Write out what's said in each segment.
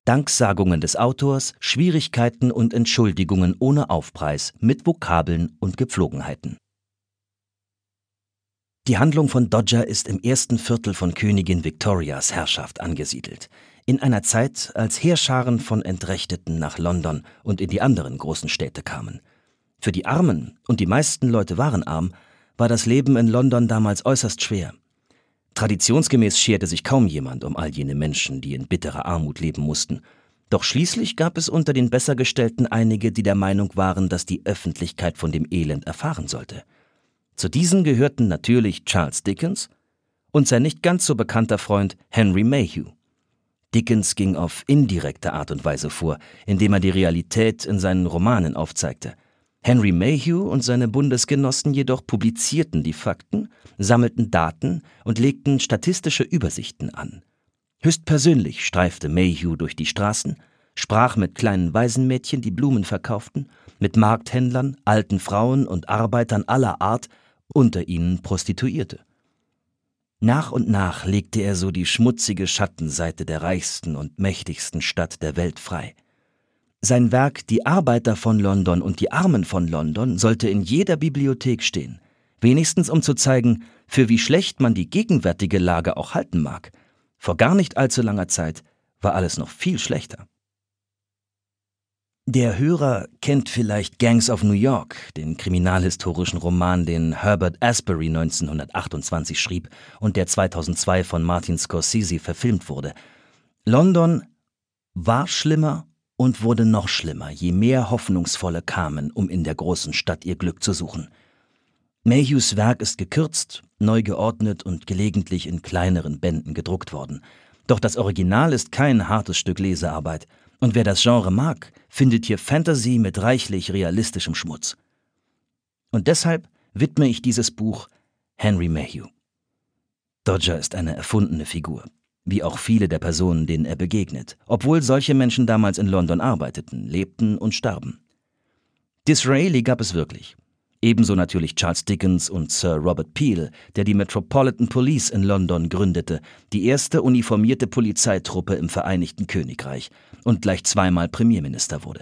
Danksagungen des Autors, Schwierigkeiten und Entschuldigungen ohne Aufpreis mit Vokabeln und Gepflogenheiten. Die Handlung von Dodger ist im ersten Viertel von Königin Victorias Herrschaft angesiedelt, in einer Zeit, als Heerscharen von Entrechteten nach London und in die anderen großen Städte kamen. Für die Armen, und die meisten Leute waren arm, war das Leben in London damals äußerst schwer. Traditionsgemäß scherte sich kaum jemand um all jene Menschen, die in bitterer Armut leben mussten. Doch schließlich gab es unter den Bessergestellten einige, die der Meinung waren, dass die Öffentlichkeit von dem Elend erfahren sollte. Zu diesen gehörten natürlich Charles Dickens und sein nicht ganz so bekannter Freund Henry Mayhew. Dickens ging auf indirekte Art und Weise vor, indem er die Realität in seinen Romanen aufzeigte. Henry Mayhew und seine Bundesgenossen jedoch publizierten die Fakten, sammelten Daten und legten statistische Übersichten an. Höchstpersönlich streifte Mayhew durch die Straßen, sprach mit kleinen Waisenmädchen, die Blumen verkauften, mit Markthändlern, alten Frauen und Arbeitern aller Art, unter ihnen Prostituierte. Nach und nach legte er so die schmutzige Schattenseite der reichsten und mächtigsten Stadt der Welt frei. Sein Werk »Die Arbeiter von London und die Armen von London« sollte in jeder Bibliothek stehen, wenigstens um zu zeigen, für wie schlecht man die gegenwärtige Lage auch halten mag. Vor gar nicht allzu langer Zeit war alles noch viel schlechter. Der Hörer kennt vielleicht »Gangs of New York«, den kriminalhistorischen Roman, den Herbert Asbury 1928 schrieb und der 2002 von Martin Scorsese verfilmt wurde. London war schlimmer und wurde noch schlimmer, je mehr Hoffnungsvolle kamen, um in der großen Stadt ihr Glück zu suchen. Mayhews Werk ist gekürzt, neu geordnet und gelegentlich in kleineren Bänden gedruckt worden. Doch das Original ist kein hartes Stück Lesearbeit, und wer das Genre mag, findet hier Fantasy mit reichlich realistischem Schmutz. Und deshalb widme ich dieses Buch Henry Mayhew. Dodger ist eine erfundene Figur, wie auch viele der Personen, denen er begegnet, obwohl solche Menschen damals in London arbeiteten, lebten und starben. Disraeli gab es wirklich. Ebenso natürlich Charles Dickens und Sir Robert Peel, der die Metropolitan Police in London gründete, die erste uniformierte Polizeitruppe im Vereinigten Königreich und gleich zweimal Premierminister wurde.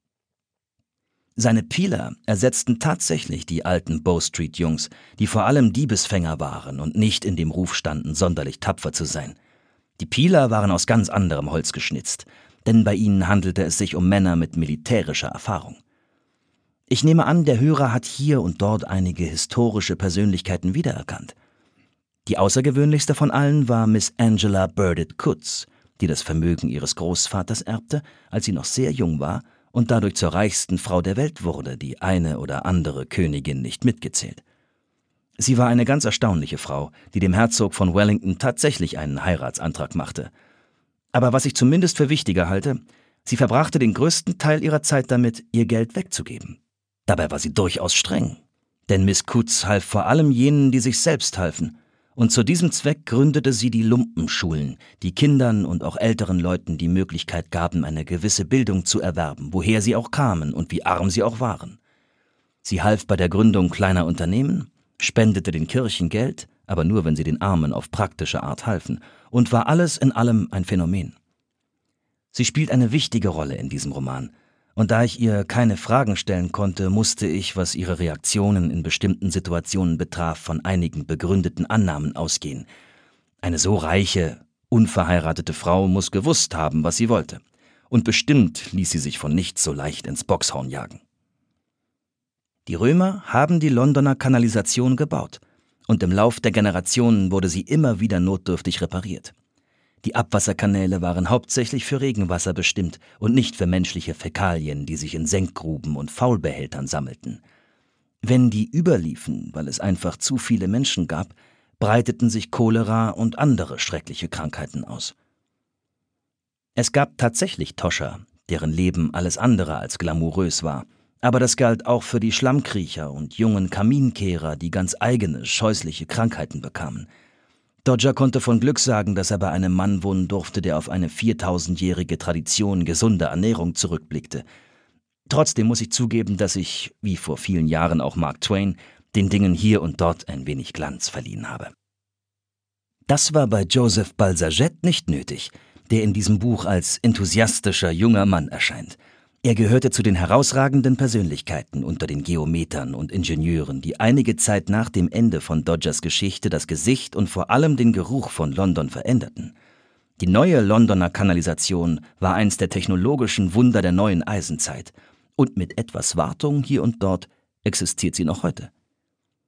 Seine Peeler ersetzten tatsächlich die alten Bow-Street-Jungs, die vor allem Diebesfänger waren und nicht in dem Ruf standen, sonderlich tapfer zu sein. Die Peeler waren aus ganz anderem Holz geschnitzt, denn bei ihnen handelte es sich um Männer mit militärischer Erfahrung. Ich nehme an, der Hörer hat hier und dort einige historische Persönlichkeiten wiedererkannt. Die außergewöhnlichste von allen war Miss Angela Burdett Coutts, die das Vermögen ihres Großvaters erbte, als sie noch sehr jung war und dadurch zur reichsten Frau der Welt wurde, die eine oder andere Königin nicht mitgezählt. Sie war eine ganz erstaunliche Frau, die dem Herzog von Wellington tatsächlich einen Heiratsantrag machte. Aber was ich zumindest für wichtiger halte, sie verbrachte den größten Teil ihrer Zeit damit, ihr Geld wegzugeben. Dabei war sie durchaus streng, denn Miss Coutts half vor allem jenen, die sich selbst halfen, und zu diesem Zweck gründete sie die Lumpenschulen, die Kindern und auch älteren Leuten die Möglichkeit gaben, eine gewisse Bildung zu erwerben, woher sie auch kamen und wie arm sie auch waren. Sie half bei der Gründung kleiner Unternehmen, spendete den Kirchen Geld, aber nur, wenn sie den Armen auf praktische Art halfen, und war alles in allem ein Phänomen. Sie spielt eine wichtige Rolle in diesem Roman, und da ich ihr keine Fragen stellen konnte, musste ich, was ihre Reaktionen in bestimmten Situationen betraf, von einigen begründeten Annahmen ausgehen. Eine so reiche, unverheiratete Frau muss gewusst haben, was sie wollte. Und bestimmt ließ sie sich von nichts so leicht ins Bockshorn jagen. Die Römer haben die Londoner Kanalisation gebaut, und im Lauf der Generationen wurde sie immer wieder notdürftig repariert. Die Abwasserkanäle waren hauptsächlich für Regenwasser bestimmt und nicht für menschliche Fäkalien, die sich in Senkgruben und Faulbehältern sammelten. Wenn die überliefen, weil es einfach zu viele Menschen gab, breiteten sich Cholera und andere schreckliche Krankheiten aus. Es gab tatsächlich Toscher, deren Leben alles andere als glamourös war, aber das galt auch für die Schlammkriecher und jungen Kaminkehrer, die ganz eigene, scheußliche Krankheiten bekamen. Dodger konnte von Glück sagen, dass er bei einem Mann wohnen durfte, der auf eine 4000-jährige Tradition gesunder Ernährung zurückblickte. Trotzdem muss ich zugeben, dass ich, wie vor vielen Jahren auch Mark Twain, den Dingen hier und dort ein wenig Glanz verliehen habe. Das war bei Joseph Balsaget nicht nötig, der in diesem Buch als enthusiastischer junger Mann erscheint. Er gehörte zu den herausragenden Persönlichkeiten unter den Geometern und Ingenieuren, die einige Zeit nach dem Ende von Dodgers Geschichte das Gesicht und vor allem den Geruch von London veränderten. Die neue Londoner Kanalisation war eins der technologischen Wunder der neuen Eisenzeit. Und mit etwas Wartung hier und dort existiert sie noch heute.